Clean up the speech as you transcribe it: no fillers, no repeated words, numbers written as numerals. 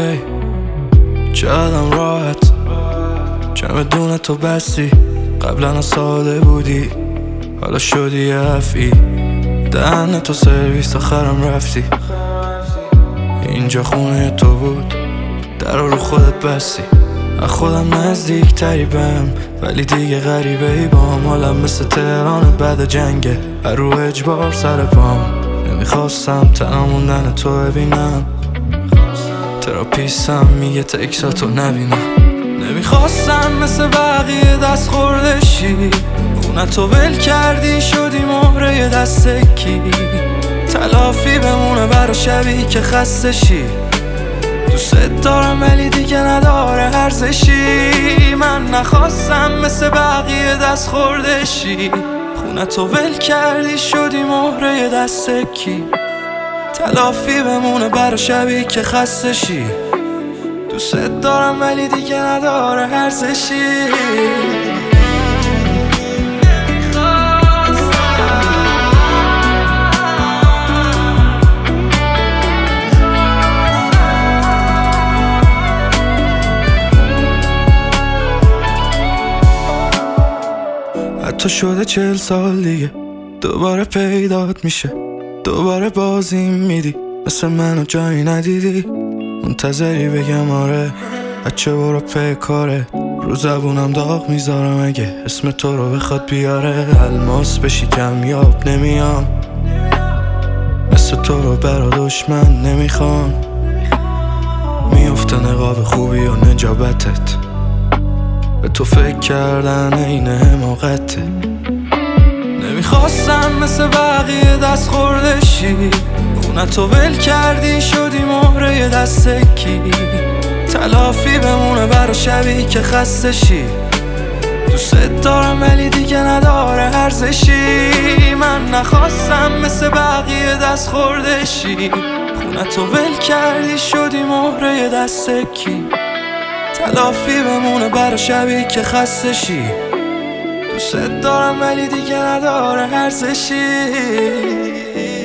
ای چقدرم راحت چه بدون تو بستی. قبلا ساده بودی حالا شدی افعی. دهن تو سرویس آخرم رفتی. اینجا خونه تو بود در رو خودت بستی. از خودم نزدیک تری بهم ولی دیگه غریبه ای بام. حالم مثل تهران بعد جنگه رو اجبار سر پام. نمیخواستم تنها موندن تو ببینم. تراپیستم میگه تکساتو نبینم. نمیخواستم مثل بقیه دست خوردشی. خونه تو ول کردی شدی مهره دستکی. تلافی بمونه برا شبی که خستشی. دوست دارم ولی دیگه نداره ارزشی. من نخواستم مثل بقیه دست خوردشی. خونه تو ول کردی شدی مهره دستکی. تلافی بمونه برا شبی که خستشی. دوست دارم ولی دیگه نداره ارزشی. حتی شده 40 سال دیگه دوباره پیدات میشه. دوباره بازیم میدی مثل منو جایی ندیدی. منتظری بگم آره بچه برو پی کاره. رو زبونم داغ میذارم اگه اسم تو رو بخواد بیاره. الماس بشی کمیاب نمیام مثل تو رو برا دشمن نمیخوام. میفته نقاب خوبی و نجابتت. به تو فکر کردن این حماقته. نمیخواستم مثل بقیه دست خوردشی. خونه تو ول کردی شدی مهره دستکی. تلافی بمونه برا شبی که خستشی. دوست دارم ولی دیگه نداره ارزشی. من نخواستم مثل بقیه دست خوردشی. خونه تو ول کردی شدی مهره دستکی. تلافی بمونه برا شبی که خستشی. دوست دارم ولی دیگه نداره ارزشی.